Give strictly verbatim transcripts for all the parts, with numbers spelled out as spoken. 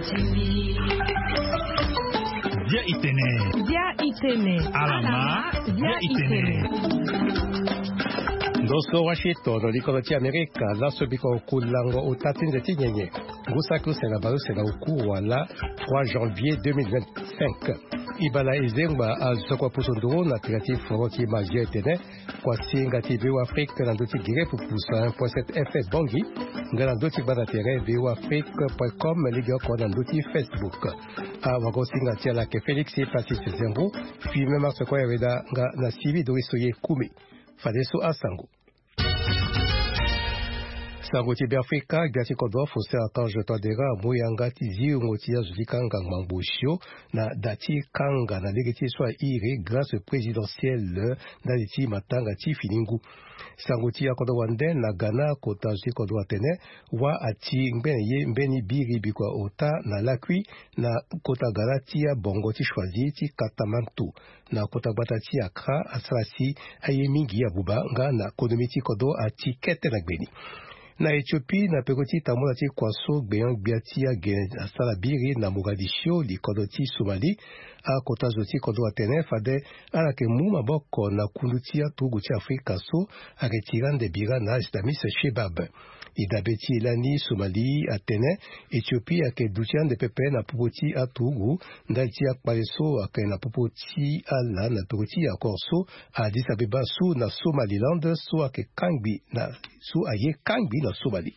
Via Itene. Via Itene. Alama. Via Itene. Doso Washington, likoloti Amerika, la sobiko kulango utatinze tinyenye. Gusaku senabaru sena uku wala trois janvier deux mille vingt-cinq. Ibala izengba azokwa pusunduru na kreatif foroki magie tene kwa singa T V Afrique na ndoti gire pupusa un point sept F M bongi ngana ndoti bana tere v afrique point com liga kwa na ndoti Facebook. A wako singa tiala ke Felix Patrice Zembo filme marse kwa yaweda nga na sivi dorisoye kumi. Fadeso asango. Sangoti Afrika gati kodo fose akange tadera muyanga tizi ngoti ya zulikanga mambushio na dati kanga na legeti swa ire grâce présidentielle na liti matanga ti finingu. Sangoti ya kodo wande na Ghana kota zi kodo atene wa ati mbeni ye mbeni biri bikwa ota na lakwi na kota Ghana tia bongo ti shwazi ti katamantu na kota bata ti akra asrasi aye mingi ya buba nga na kodomiti kodo ati kete na gbeni. Na Ethiopie na pekoti tamola ti kwaso gbeyan gbiati ya gen asala biri na Mogadiscio li kodoti Somali a kota zoti kodo atene fade ala ke mu maboko na kundutia tugu ti Afrika so a retiran de bira na Islamis Shebab. Idabeti lani Somali atene Ethiopie ake dutian de pepe na pupoti a tugu ndalti a kpaleso ake na pupoti ala na pekoti a korso a Addis Abeba su na Somaliland so ake kangbi na su aye kangbi na Somali.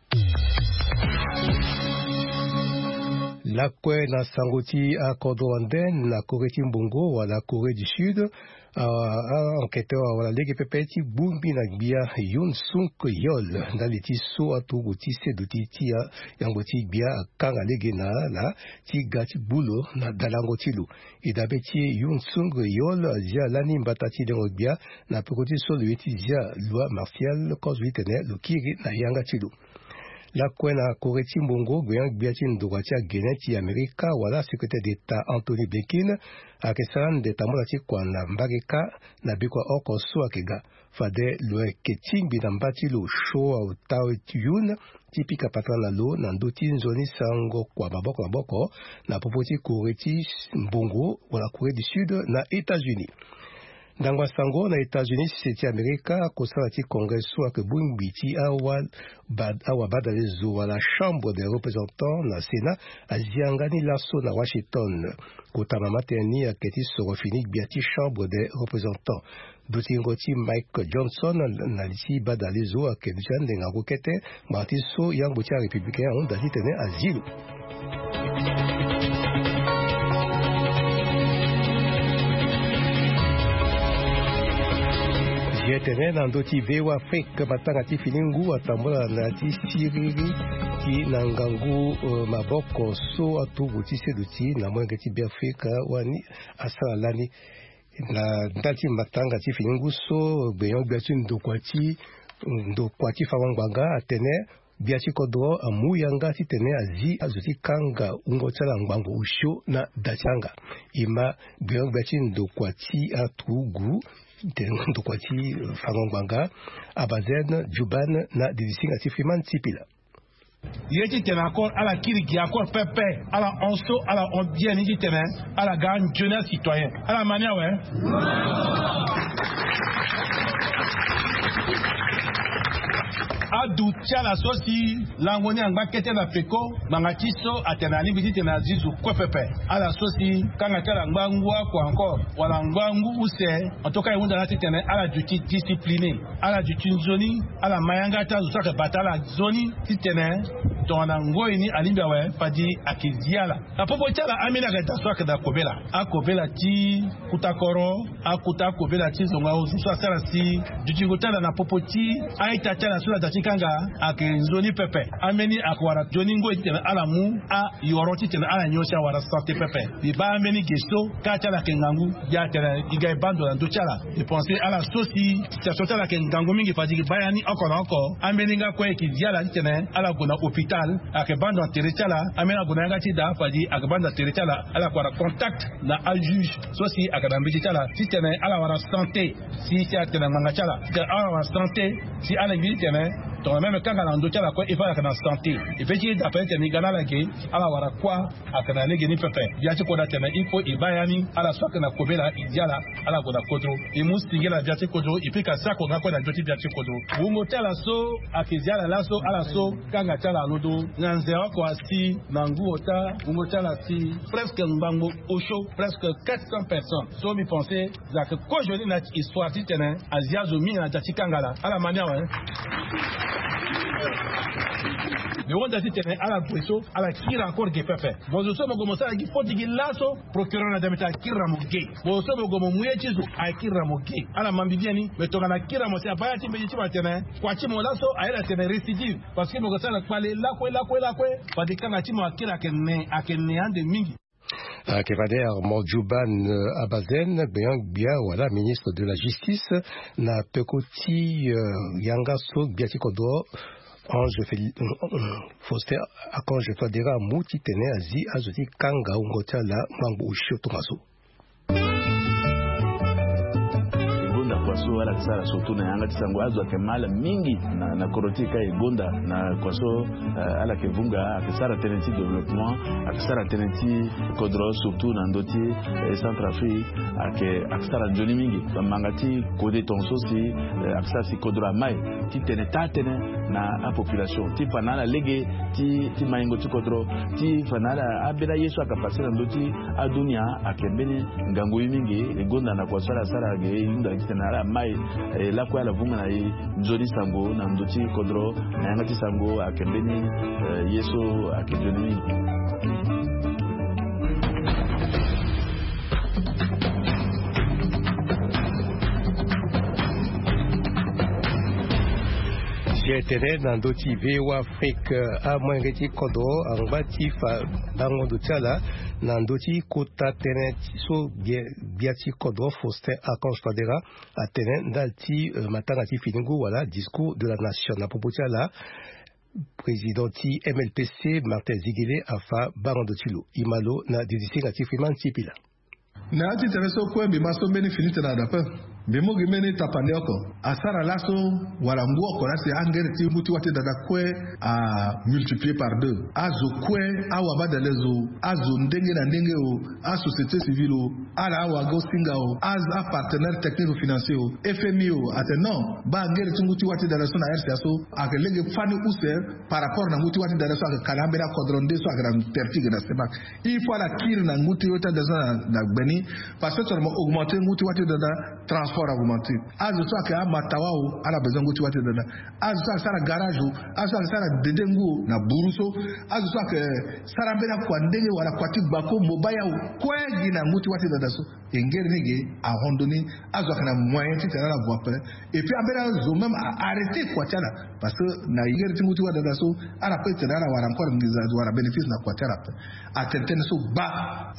La kwe na sangoti a Kodowanden na Corée Timbongo wala Corée du Sud a enquêteur wala lege pepeti bumbi na bia yun sunk yol ndali ti so atugu ti seduti ti ya yango ti bia kanga lege na la ti gati bulo na dalango tilu idabe ti yun sunk yol ja lani mbatati dengo bia na pekoti so le ti ja loi martial cause tene lo kiri na yanga tilu. La kwena Corée Timbongo gwen gbiatin dogati a geneti Amerika wala secrétaire d'État Anthony Blinken a kesan de tamola ti kwa na mbageka na bikwa oko so akega fade lo keting bi na mbati lo show au tao tiyun tipika patrana lo na ndoti nzoni sango kwa baboko baboko na popoti Corée Timbongo wala Corée du Sud na États-Unis. Dangwa sango na États-Unis seti Amerika kosala ti kongreso ake bungbi ti awa bad awa badalezo wala chambre des représentants na Sénat aziangani laso na Washington kotama mateni ake ti soro finik bia ti chambre des représentants duti ngoti Mike Johnson na liti badalezo ake dujande nga kokete marti so yango ti républicain on dali tene asile. Yetene na ndoti vewa Afrique matanga ti finingu atambola na ti siriri ti na ngangu uh, maboko so atugu ti seduti na mwenge ti bi Afrika wani asala lani na ndati matanga ti finingu so gbeyon gbiati ndokwati ndokwati fawangwanga atene biati kodro amuyanga ti tene azi azuti kanga ungo tsala ngbango usho na dachanga ima gbeyon gbiati ndokwati atugu de kwati fangongwanga abazen juban na divisinga tifriman tipila yeti tena accord à la kiriki accord pepe à la onso à la ondienne dit tena à la gagne jeunesse citoyen à la manière ouais adu tia la sosi langoni angba kete na feko mangatiso atenani biti tena zizu kwa pepe ala sosi kanga tia angba ngwa kwa encore wala ngwa ngu use otoka yunda na tena ala duty discipliné ala duty zoni ala mayanga ta zuka batala zoni titene tona ngoini alimba we padi akiziala na popo tia la amina ga taswa da kobela akobela ti kutakoro akuta kobela ti zonga uzu sala si duty ngotala na popo ti aita tia sula da kanga ake zoni pepe ameni akwara joni ngo tena ala mu a yoroti tena ala nyosha wara santé pepe bi ba ameni gesto ka tala kengangu ya tena iga bando na dochala e penser ala sosi ta sotala kengangu mingi fadi bayani encore encore ameni nga kwa ki diala tena ala gona hôpital ake bando terechala amena gona nga ti da fadi ake bando terechala ala kwara contact na al juge sosi ake dambi tala tena ala wara santé si si tena manga chala ala wara santé si ala ngi tena donc même quand on doit la quoi il va la santé et puis d'après tene gana la ke ala wara kwa akana ne geni pepe ya ci ko da tene il faut ibayani ala so kana ko bela idiala ala ko da kodro e musti la biati kodro et puis ka sa ko ga ko da joti biati kodro wo motela so akiziala la so ala so kanga tala lodo nganzera ko asi nangu ota wo motela si presque mbango osho presque quatre cents personnes so mi penser za que ko joni na histoire ti tene azia zo mi na jati kangala ala mania wa le wanda ti tene ala preso ala kira encore ge pepe bozo so mo sa gi foti gi laso procureur na demeta kira mo ge bozo mo go mo muyechi zo ay kira mo ge ala mambidiani metonga na kira mo se abaya ti meji ti batene kwa chi mo laso ayela tene récidive parce que mo go sala kwale la kwe la kwe la kwe padikanga ti mo akira kenne akenne ande mingi Kevader Modjouban Abazen, bien, bien, voilà, ministre de la Justice, na pekoti Yangaso Biatikodo, Ange Foster, Akange Fadera, Mouti Tene, Azi, Azoti Kanga, Ungota, la Mambo Shotomaso. Kwaso ala kisara sotu na yanga tisango azo akemala mingi na, na korotika igonda na kwaso uh, ala kevunga akisara tenenti development akisara tenenti kodro surtout na ndoti eh, Centrafrique ake akisara joni mingi bamangati kode tonso si uh, akisara si kodro amai ti tene tatene na a population ti fanala lege ti ti maingo ti kodro ti fanala abela yesu akapasira ndoti adunia akembeni ngangu mingi igonda na kwaso ala sara ge inda kitena mai la kwa la vunga na nzoni sango na ndoti kodro na yanga ti sango akembeni yeso akejoni J'étais dans d'autres V O Afrique à Mwangeti Kodo, en bâti dans le Tchala, dans d'autres Kota Tene so Biati Kodo, Foster à Constadera, à Tene, Dalti, Matanati Finingo, voilà, discours de la nation. À propos de Tchala, président M L P C, Martin Ziguele, Afa, Baron de Tilo, Imalo, na dédicé natif Iman Tipila. Na ati tereso kwe bi maso meni finite na dapa bi mo gimeni tapande oko asara laso wala nguo ko rasi angere ti muti wate dada kwe a multiplier par deux azo kwe awa badalezo azo ndenge na ndenge o a société civile o ala awa go singa o az a partenaire technique financier o F M I o ate non ba angere ti muti wate dada so na R C A so akelege fani use par rapport na muti wate dada so akalambera kodronde so akara tertige na semak il faut la kir na muti wate dada na beni parce que seulement augmenter muti wate dada transport augmenté azo so aka matawao ala besoin muti wate dada azo so sara garage azo so sara dedengu na buruso azo so aka sara bena kwa ndenge wala kwati bako mobaya kwegi na muti wate dada so engere nige a randonner azo kana moyen ti tala la voie plein et puis abena zo même arrêter kwa tala parce que na engere ti muti wate dada so ala peut tala wala encore ngiza wala bénéfice na kwa tala a tenten so ba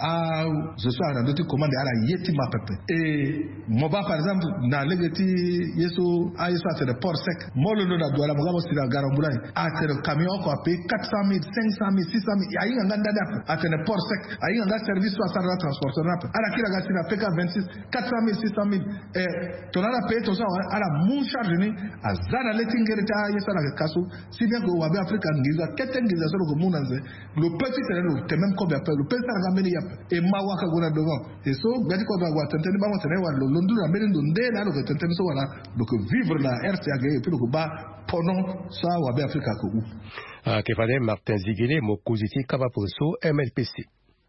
a zo so ara doti commande ala yeti ma pepe et moba par exemple na legeti yeso a yeso a de port sec molo no na douala mogabo sira garambulai a tere camion ko a paye quatre cent mille cinq cent mille six cent mille ayi nganda dap a tere port sec ayi nganda service so asara transporteur nap ala kila ga sira P K vingt-six quatre cent mille six cent mille et tonala paye to so ala mon charge ni azana letingere ta yeso la kaso si bien que wabe africa ngiza keten ngiza so ko munanze le petit terrain te même comme appelle le petit terrain meni yap et mawaka gona devant et so gadi ko ba tenteni ba mo tene wa lo londu na meni ndo nde na lo tenteni so wala donc vivre la R C A et puis ko ba ponon sa wabe africa ko u ah ke fale Martin Ziguele mo koziti kaba poso M L P C.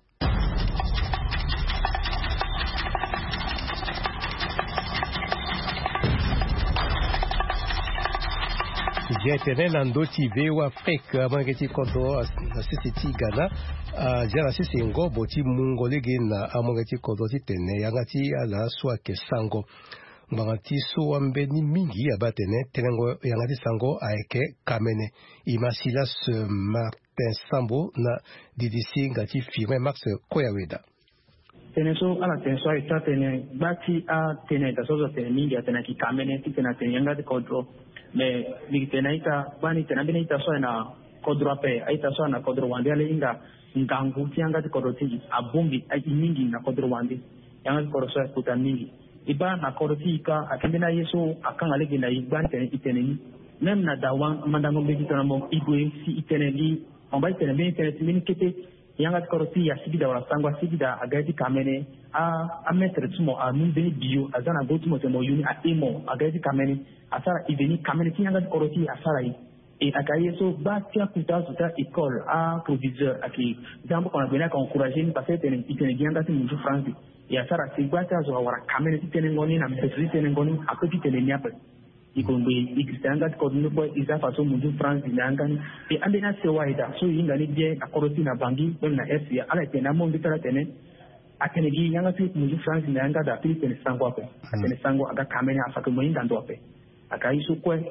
J'étais dans d'autres V O Afrique avant que tu kodo à C C T Ghana à jana C C ngo boti mungole gena amonga ti kodo ti tene yangati ala swa ke sango mbangati so ambeni mingi abatene tenengo yangati sango aeke kamene imasila ce Martin Sambo na D D C ngati firme Max Koyaweda tene so ala tene so ita tene bati a tene da so tene mingi atena ki kamene ti tena tene yangati kodo me nikitena ita bani tena bini ita so na kodro ape ita so na kodro wandi ale inga ngangu tianga ti kodro ti abumbi ai mingi na kodro wandi yanga kodro so puta mingi iba na kodro ti ka akembena yeso akanga legi na igban tena itene ni même na dawan mandango be kitana mo igwe si iteneli on ba iteneli iteneli mini kete yanga koroti ya sibida wala sangwa sibida agati kamene a a mettre tumo a numbe bio azana go tumo temo yuni a emo agati kamene asara ideni kamene ti yanga koroti asara yi et akaye so ba tia kuta suta école a proviseur aki jambo kona bena ka encourager ni parce que iteneli yanga ti munju France ya sara sigwata zo wala kamene ti tenengoni na mpesri tenengoni akoti teneni apa ikombe ikistanga ko no boy isa faso mundu France ngangani e ambena se waida so yinga ni bien akoroti na bangi na S ya ala tena mo bitara tene atenegi yanga tu mundu France nganga da pili tene sango ape tene sango aga kamene afaka mo yinga ndo ape akaisu kwe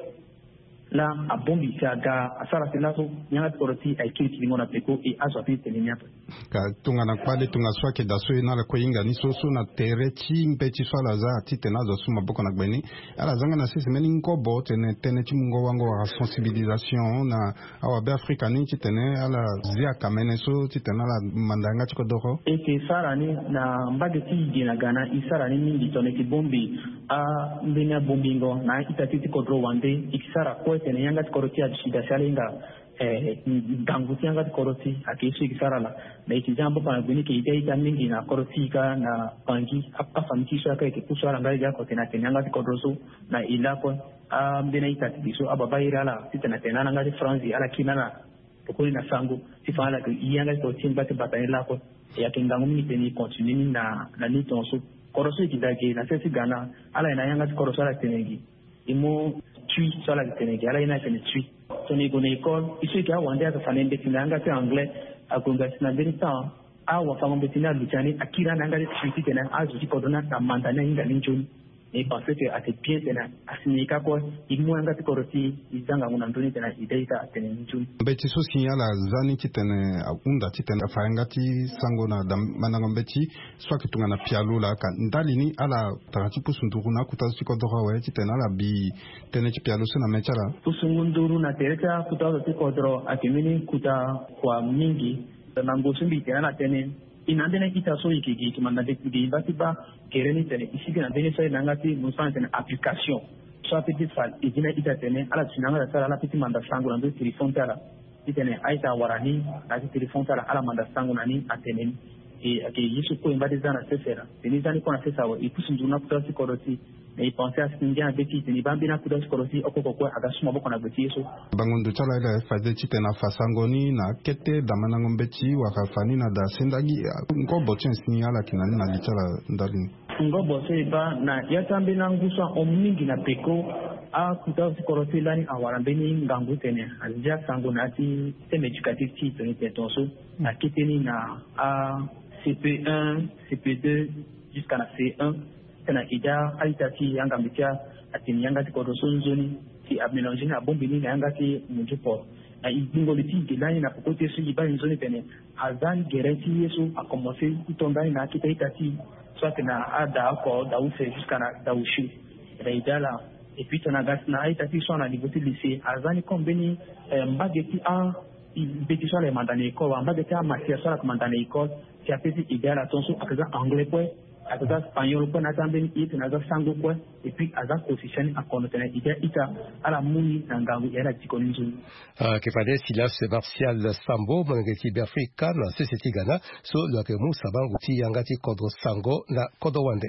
la abombi ga asara telaso nyanga koroti aikiti ngona peko e aso pili tene nyapa ka tunga na kwale tunga swake da so ina la ko yinga ni so so na terechi mpeti swala za tite nazo suma boko na gbeni ala zanga na sisi meni nkobo tene tene chi mungo wango wa sensibilisation na awa be Afrika ni tene ala zia kamene so tene ala mandanga chiko doko e ke sara ni na mbage ti gina gana isara ni mingi tone ki bombi a mbina bombingo na itatiti kodro wande ikisara ko tene yanga koroti adishida shalinga eh ganguti yanga koroti akisu ikisara la na ikijambo pana guni ke ide ita mingi na koroti ka na bangi apa famiki so ka ke kusara ngai ya ko tena yanga kodroso na ilako a mbina itatiti so ababa irala titana tena nanga France ala kinana ko na sango sifala ke yanga ko timba te batayela ko ya kingangu mi teni continue na na ni tonso koroso ikidage na sesi gana ala ina yanga koroso ala tenegi imo tui sola tenegi ala ina tene tui so ni gone école ici ki awande aka fanembe tinanga te anglais akunga sina berita awa famombe tina luchani akira nanga tui tena azu kodona na mandana inga linjoni et parce que à tes pieds tena asinika ko imu anga tikoroti izanga nguna ndoni tena ideita tena njuni beti so signala zani titene unda titene faanga ti sango na mananga beti so kitunga na pialula ka ndali ni ala tarati pusunduru na kutasu ko dorawe titena la bi tene ti pialu na mechara pusunduru na tereta kutasu ti kodro akimini kuta kwa mingi na ngosumbi tena na tene inandene kita so ikiki kimanda de de batiba kereni tene ici que na dene so nangati musan tene application so petite fal idina ita tene ala sinanga sala ala petite manda sangu na do telefone tala itene aita warani na telefone tala ala manda sangu nani atene e ake yisu ko imbade zana sesera teni zani ko na sesa wa ipusunduna kutasi koroti na ipenser singia beti teni bambina kutasi koroti okoko kwa agasuma boko na beti yeso bangondo chala ila faze titena fasangoni na kete damana ngombeti wakafani na da sendagi ngobo chen sinyala kinani na litala ndalini ngobo seba na yatambe na ngusa omningi na peko a kutasi koroti lani awarambeni ngangu tene azija sango na ti teme educatif ti tene tetonso na keteni na a C P un, C P deux jusqu'à la C un tena ida aitati yanga mitia atini yanga ti kodosoni zoni ti amélanger na bombini na yanga ti mujupo na idingo liti gelani na pokote su iba zoni tene azan gerenti yesu a commencer itondani na kita itati soit na ada ko da ufe jusqu'à na da ushi da idala et puis tena gas na aitati so na niveau ti lycée azani kombeni mbageti a beti so le mandane école mbageti a matière so la mandane école qui a fait idala tonso akaza anglais quoi akaza espagnol quoi na tambeni it na za sango quoi et puis aza position a connaître ida ita ala muni na ngangu era tikoni nzuni ah kifade Silas Martial Sambo mangeti Afrika na C C T Ghana so lo ke mu sabangu ti yangati kodro sango na kodo wande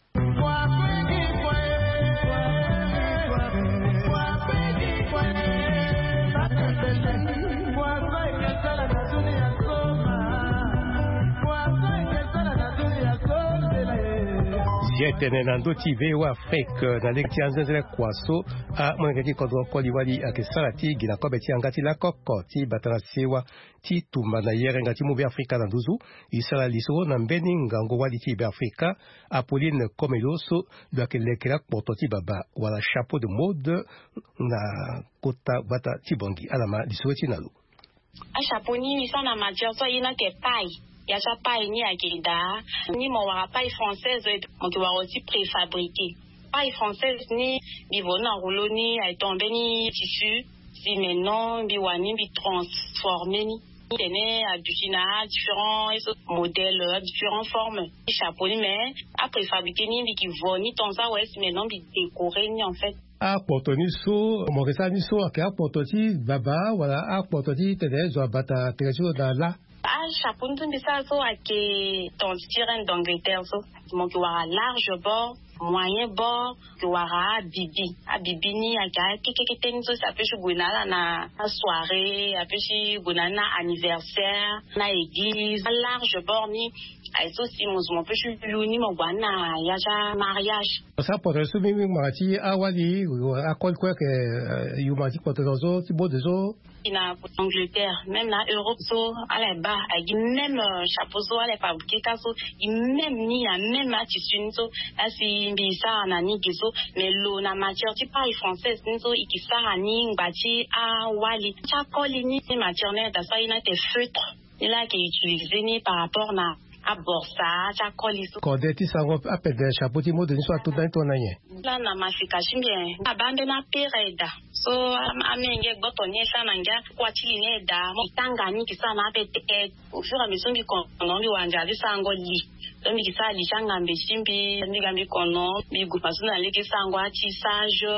Jetene nando ti vewa Afrique na lekti anzenzele kwaso a mwengeti kodro koliwali akesarati gina kobeti angati la koko ti batana sewa ti tumba na yere ngati mu be Afrika na nduzu isala liso na mbeni ngango wali ti be Afrika Apolline Komeloso doake lekela kpoto ti baba wala chapeau de mode na kota bata ti bongi alama liso ti nalu a chapeau ni misana matière so ina ke pai ya sa paille ni agenda ni mo wa paille française mo ki wa aussi préfabriqué paille française ni bivo na rouleau ni ay tombé ni tissu si maintenant bi wani bi transformé ni tene à différents modèles différentes formes chapeau ni mais à préfabriqué ni bi ki voni ton ça ouais maintenant bi décoré ni en fait a poto ni so mo ke sa ni so ke a poto ti baba wala a poto ti tene zo bata terejo da la a chapeau ntumbi sa so ake ton tiren d'Angleterre so mo ki wara large bord moyen bord ki wara bibi a bibi ni aka kekeke ten so ça peut jouer na na soirée a peut jouer na anniversaire na église large bord ni aiso si mo mo peut jouer ni mo bwana ya ja mariage ça pour ça mimi mati awali a quoi quoi que you mati pour zo ti bo de zo ina Angleterre même na Europe so ala ba agi même chapeau so ala fabriquer ka so même ni ya même tissu so asi mbisa na ni gizo mais lo na matière ti pas française so ikisa ni ngati a wali cha kolini matière da ça ina te feutre il a qui utilisé ni par rapport na a borsa cha koliso kode ti sango apede chapeau ti mo de ni so tout dans ton anye la na mafika chimbie abande na pereda so amenge gotonye sana nga kwati ne da mo tanga ni kisana apete au fur et à mesure que kono li wanja li sango li so mi kisa li changa mbe chimbi mi gambi kono mi gu pasuna li kisango ati sage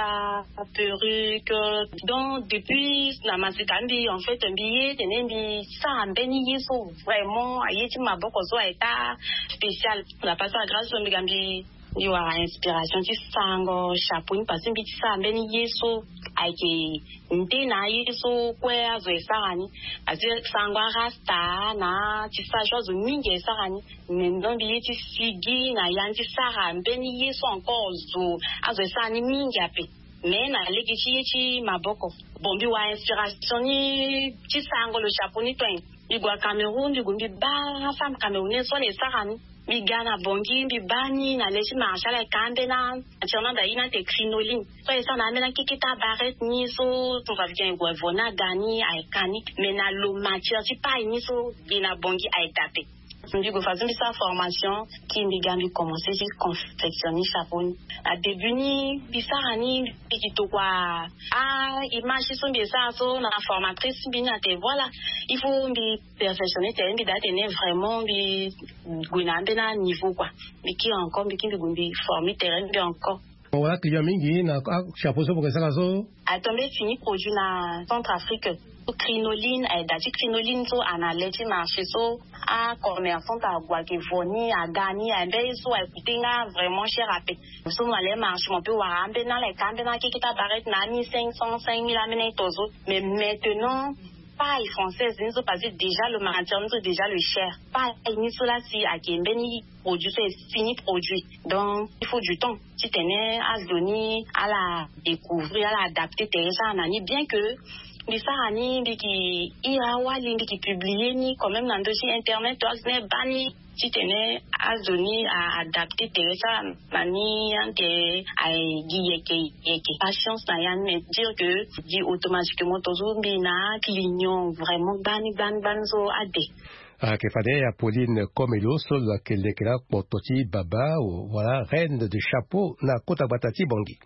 a perruque donc depuis na mafika mbi en fait mbi tene mbi sa mbeni yeso vraiment ayeti maboko so eta spécial la passe grâce au migambi you are inspiration ti sango chapeau ni passe mbi sa mbeni yeso aike ndina yeso kwe azo esarani azi sango rasta na ti sajo zo mingi esarani mendo bi ti sigi na yanti sara mbeni yeso encore zo azo esarani mingi ape mais na leki ti ti maboko bombi wa inspiration ni ti sango le chapeau ni to Bigwa Cameroun, bigumbi ba femme camerounaise so les sarani. Bigana bongi, bibani na lechi marcha la kambe na ationa da ina te crinoline. So esa na mena kikita barret ni so to va bien guavona gani aikani mena lo matière ti pa ni so bina bongi aitape. Ndigo fazimbi sa formation qui mbigambi commencer j'ai confectionner chapeau à début ni bisarani bikito kwa ah image so mbisa so na formatrice bina te voilà il faut mbi perfectionner te mbi date ne vraiment mbi gunambe na niveau quoi mais qui encore mbi kimbi gumbi former terrain mbi encore voilà client mingi na chapeau so pour ça so a tombé fini produit na Centrafrique crinoline et dati crinoline so analeti marché so a commerçant à Guakevoni à Gani à Mbé so a coûté vraiment cher à payer so na les marché on peut voir ambe na les cambe na qui ta barrette na ni cinq cents cinq mille amena tozo mais maintenant pas française ni so parce que déjà le matière ni so déjà le cher pas ni so là si à Kembe ni produit c'est fini produit donc il faut du temps si tenais à se donner à la découvrir à l'adapter teresa nani bien que bisarani biki irawa limbiki publier ni quand même dans dossier internet toi ne bani si tenais à se donner à adapter teresa nani ante ai giyeke yeke patience na yan me dire que dit automatiquement toujours bina clignons vraiment bani ban banzo ade a que fallait Apolline Komelo sur laquelle l'éclat Pototi Baba ou voilà reine de chapeau na Kota Batati Bongi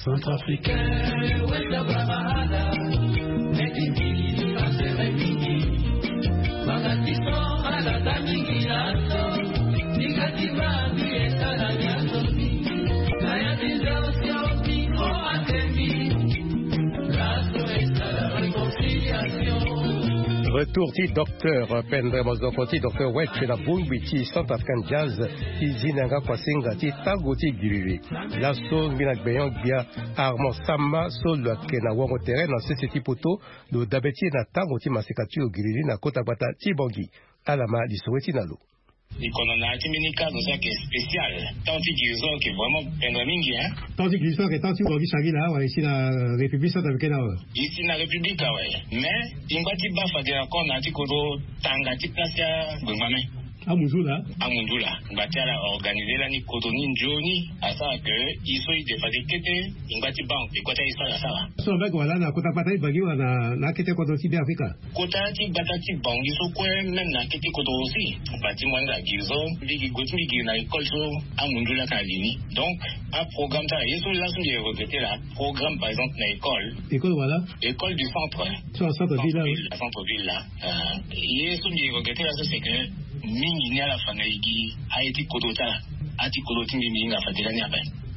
Centrafricain West Abrahada Medindi Aseremini Magatito ala Damigirato Negativa Mieta Nyasomi Naya Tindosio Pico Atemi Rato esta la reconciliación. Retour ti docteur Pendre Mozokoti docteur Wet chez la Bumbi ti Centrafrican Jazz ti Zinanga Kwasinga ti Tango ti Gilili la so mina beyon bia Armand Samba so la kena wango terrain na sese ti poto do dabeti na Tango ti Masekati o Gilili na Kota Bata ti Bongi alama li soweti na lo Ikonona timinika dans ça qui est spécial. Tant que Gizo qui est vraiment pendant mingi hein. Tant que Gizo qui est tant que Bongi Sagi là ouais ici la République centrafricaine là. Ici la République ouais. Mais ingati ba fa de encore na ti kodo tanga ti place Bongame. À Mundula. À Mundula. Ngati ala organiser la ni kodo ni njoni à ça que iso ide fa de kete ingati bank de kota isa la sala. So ba voilà na Kota Bata bagi na na kete kodo ti Afrika. Kota ti Bata ti bangi so ko même na kete kodo aussi. Bati mwanga gizo bigi goti bigi na école so à Mundula kalini. Donc un programme ça yeso là sont des regretter là. Programme par exemple na école. École voilà. École du centre. So centre ville là. La centre ville là. Euh yeso des regretter là c'est que mingi ni ala fana igi haiti kodota ati kodoti mingi nga fatira ni apen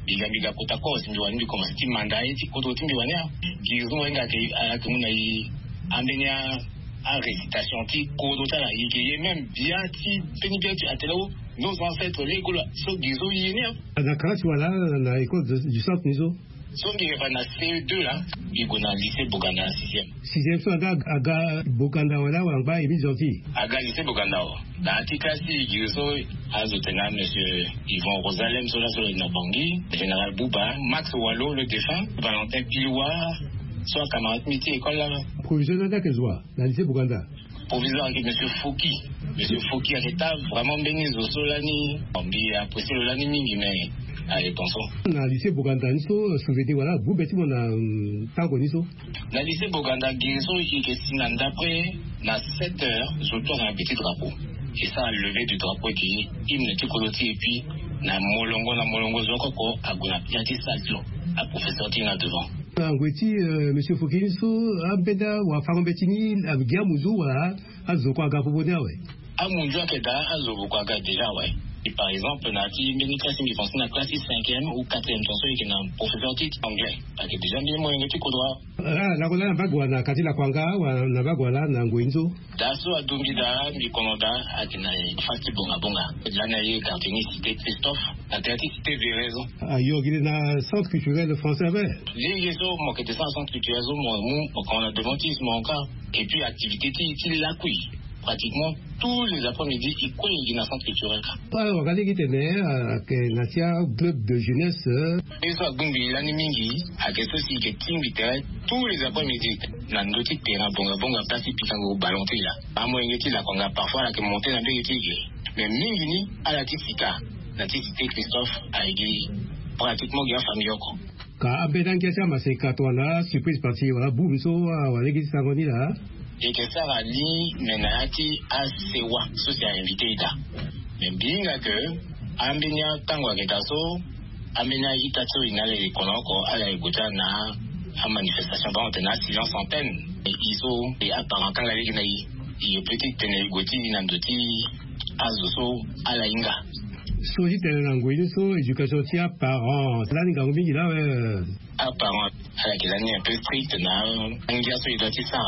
biga biga kutako simbiwani biko masti mandai ti koto timbiwani gizo wenga ke akumuna yi ambenya a récitation ti kodo tala yi ke même bien ti penibeti atelo nos ancêtres l'école so gizo yi ne na classe wala na école du centre nizo so ngi va na C E deux là il go na lycée Boganda sixième sixième so aga aga Boganda wala wangba imi zoti aga lycée Boganda na ti classe gizo azo tena monsieur Yvon Rosalem sur la sur le Nobangui général Bouba Max Wallo le défunt Valentin Pilois soit camarade métier école là proviseur de Kezwa dans lycée Boganda proviseur avec monsieur Fouki monsieur Fouki a été vraiment béni au solani on bi apprécié le lani mingi mais allez pensons na lycée Boganda niso souvenir voilà vous beti mona tango niso na lycée Boganda gizo qui sinan d'après na sept heures je tourne un petit drapeau et ça lever du drapeau qui hymne ti koloti et puis na molongo na molongo zokoko aguna yati salto a professeur tina devant ngweti monsieur Fouki niso abeda wa fango betini abigia muzu wa azoko aga pobona we amunjo akeda azoko aga déjà ouais. Et par exemple, on a dit, mais nous classons les Français dans la classe cinquième ou quatrième, qui est un professeur titre anglais. Parce que déjà, bien, moi, il y a un droit. Ah, la Gola, la Bagua, la Katila Kwanga, la Bagua, la Nguinzo. Dasso, à Dumida, Mikonoda, à Tenaï, Fati Bonga Bonga. L'anaïe, Cartini, cité Christophe, la théâtre, cité Véraison. Ah, yo, il est dans le centre culturel français, ouais. Les réseaux, moi, qui était dans le centre culturel, moi, moi, quand on a devant, mon cas. Et puis, activité, il l'a couille. Pratiquement tous les après-midi, il coule dans le centre culturel. Ouais, regardez qui tenait que Natia club de jeunesse. Et ça, Gumbi, l'animingi, à quelque chose qui est timide, tous les après-midi, dans notre terrain, bonga bonga, place pitango ballon là. À moins que là, qu'on a parfois là que monter dans le pays. Mais mingini à la Tissika, la Tissité Christophe a écrit pratiquement bien famille. Quand Abédan qui a ça, c'est quand on a surprise partie, voilà, boum, so, voilà, qui s'est abonné là. Et que ça va dire menati à sewa so c'est invité ita mais bien que ambenya tango aketaso ambenya itaso inale konoko ala ekuta na a manifestation ba ontena silence antenne et iso et apparent quand la ligue naï il petit tenir goti inandoti azoso ala inga so ji tele langwini so éducation tia parents là ni ngombi là apparent ala kelani un peu strict na ngia so idoti ça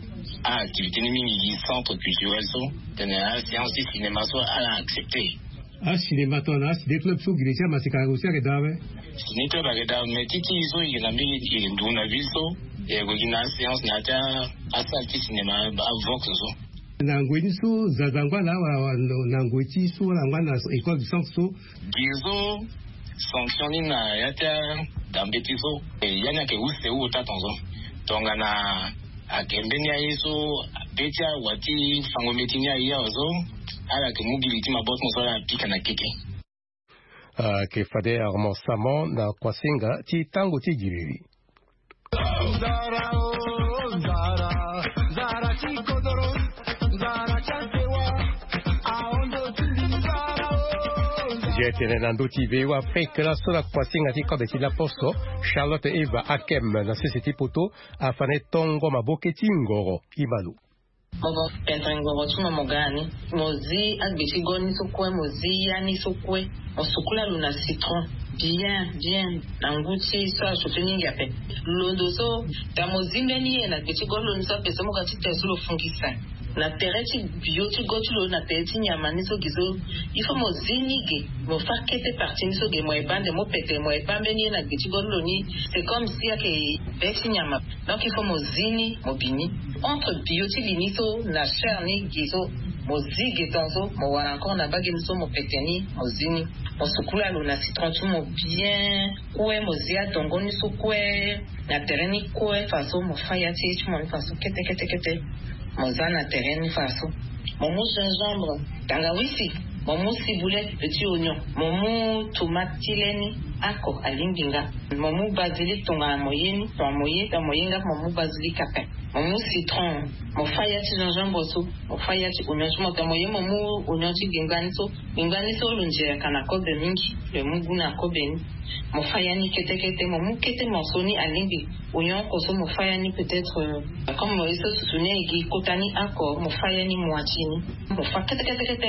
à activité numérique centre culturel so tenera séance de cinéma so à accepter ah cinéma ton as des clubs so grécia mais c'est quand aussi que dawe ciné club avec dawe mais titi so il na mi il nduna ville so et go gina séance na ta assalti cinéma avant que so na ngweni so zazangwa la na ngweti so la ngwana école du centre so gizo sanctionné na yata dambeti so et yana ke use ou tatonzo tongana akembeni ya yeso betia wati fango metini ya yazo ala ke mobility mabot mo sala pika na keke ah ke fade armo samo na kwasinga ti tango ti giriri zara o zara zara ti kodoro zara chantewa aondo tilizara Jetene nando T V wa fake la sola kwasinga ti kobe ti la posto Charlotte Eva Akem na sisi ti poto afane tongo maboke ti ngoro imalu Mogo pentra ngoro tuma mogani mozi agbeti goni sokwe mozi yani sokwe osukula luna citron bien bien nanguti sa soutenir yape londo so ta mozi ndeni na gbeti golo nso pesa mo kati tesulo fungisa na tereti bioti gotulo na tereti nyamani so gizo il faut mo zinige mo fakete parti so ge mo ebande mo pete mo ebambe ni na gbeti golo ni c'est comme si ake beti nyama donc il faut mo zini mo bini entre bioti liniso na chair ni gizo mo zige tonzo mo wana encore na bagi so mo pete ni mo zini mo sukula lo na citron tout mo bien kwe mo zia tongo ni so kwe na tereni kwe faso mo fayati tu mo faso kete kete kete Mozana terrain faso. Momo gingembre, tangawisi, momo ciboulette, petit oignon, momo tomate tileni, ako alimbinga, momo basilic tonga moyeni, ton moyen, ton moyenga, momo basilic capin, momo citron, mo fayati gingembre so, mo fayati oignon so, mo moyen momo oignon ti gingani so, gingani so lunje kana kobe mingi, le muguna kobe ni. Mo fayani kete kete mo kete monsoni alingi oignon koso mo fayani peut-être euh, comme mo eso susune igi kotani ako mo fayani moitié mo fa kete kete kete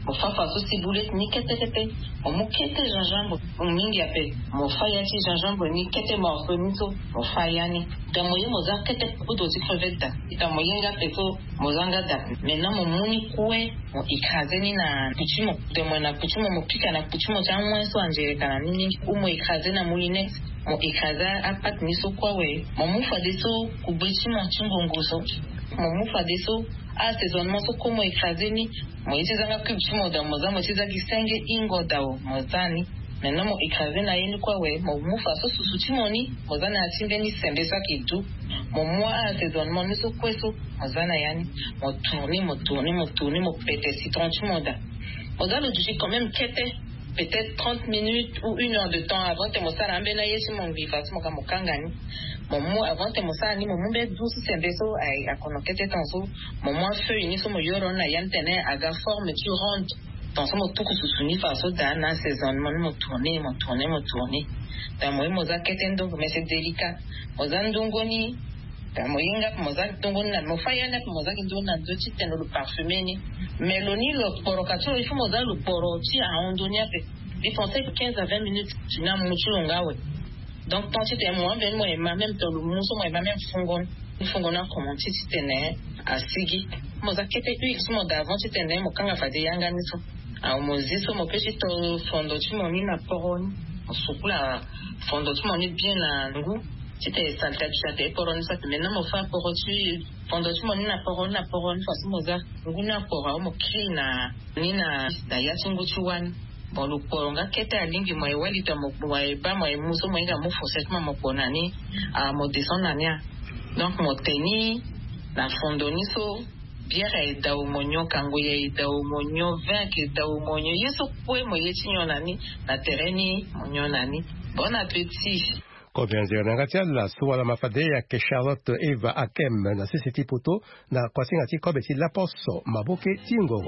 mofafa so ciboulette ni kete kete mo kete gingembre mingi ape mofaya ti gingembre ni kete morceau ni so mofaya ni tamoye moza kete podo ti crevette tamoye nga pe so mozanga da maintenant mo muni kwe mo écraser ni na puchimo temo na puchimo mo pika na puchimo cha mwa so angere kana ni ou mo écraser na moulinex mo écraser a pat ni so kwa we mo mufa de so kubechi mo chimbongo so mo mufa de so assaisonnement so como écraser ni mo itizanga kubchimo da mo za mo tiza kisenge ingo dawo mo zani maintenant mo écraser na yeni kwa we mo mufa so susuchimo ni mo zana atimbe ni sembe sa kitu mo moi assaisonnement ni so kweso mo zana yani mo tourner mo tourner mo tourner mo péter citron chimo da mo za le duchi quand même kete peut-être trente minutes ou une heure de temps avant te mosala mbena yeshi mon vivas mo kamokangani momo avant te mosala ni momo be douce sembe so ai akonokete tanso momo feu ni so mo yoro na yantene aga forme tu ronde tanso mo tuku susuni faso da na saisonnement mo tourner mo tourner mo tourner ta mo mo za ketendo mais c'est délicat mo za ndongo ni ta mo yinga mo za ndongo na mo faya na mo za ndongo na do titeno le parfumé ni meloni lo porokato il faut mo za lo poro ti a ondonia pe il pensait quinze à vingt minutes tu n'as mucho ngawe donc tant que tu es moi ben moi ma même dans le muso moi ma même fungon fungon na comment tu t'es asigi mo za kete u mo d'avant tu t'es mo kanga fade yanga ni so a mo ziso mo petit to fondo tu mo ni na poron sukula fondo tu mo ni bien na ngu c'était salta tu t'es poron ça maintenant mo fa poro tu fondo tu mo ni na poron na poron fa mo za ngu na poro mo klina ni na da ya tungu chuan bon le poronga kete alingi mo wali to mo mo ba mo muso mo inga mo foset mo mo ponani a mo descendre nia donc mo teni la fondoni so bière da o monyo kango ye da o monyo vin ke da o monyo yeso kwe mo yechi nyonani na tereni monyo nani bon appétit. Kobianzira nangatia la suala mafade ya ke Charlotte Eva Akem na sisi poto na kwasinga ti kobeti la poso maboke tingogo.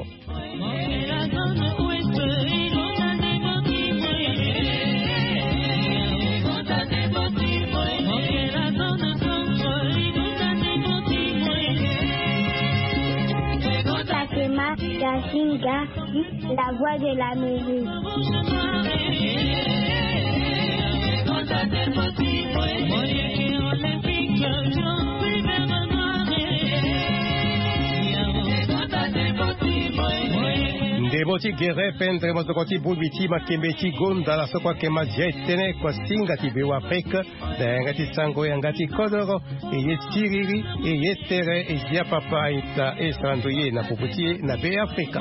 Gazinga, la voix de la musique. Ndeboti gere pendre motokoti bulbiti makembeti gonda la sokwa kema jetene kwa singa ti bewa peka da yangati sango yangati kodoro e yetiriri e yetere e dia papa ita e sandoye na puputi na be Afrika.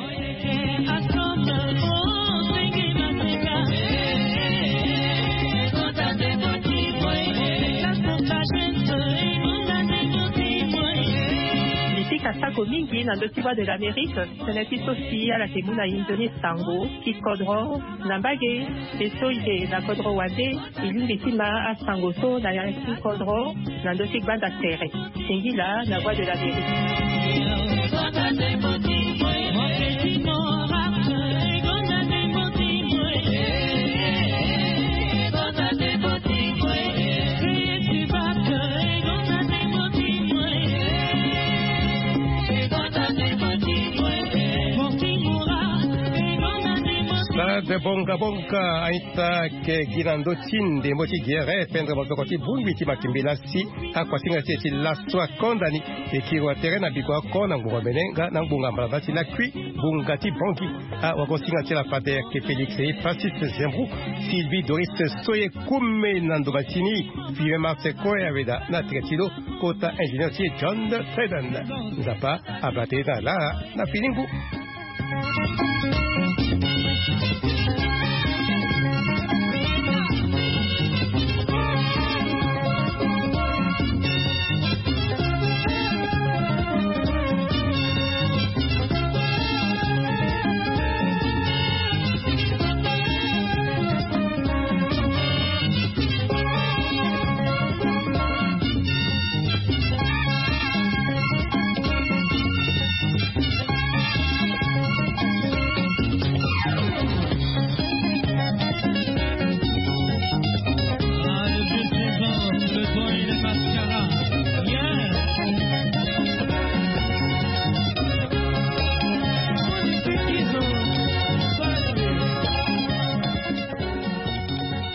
Kasako mingi na ndokiwa de l'Amérique, senati sosi ala temuna indoni sango, ki kodro, nambage, peso ide na kodro wade, ilingi tima a sango so na yanki kodro, na ndoki banda tere. Singila na voix de l'Amérique. De bonga bonga aita ke girando tinde moti gere pendre motokoti bungi makimbila si akwasinga teti lastwa kondani e kiwa terena bikwa kona ngwa menenga na bunga mbavati la kui bunga ti bongi a wakosinga tela pater ke Félix e Francis Zembrou Sylvie Doris Soye kumme nando batini Vive Marse Koya veda na tretilo kota ingénieur ti John Treden nzapa abate da la na filingu.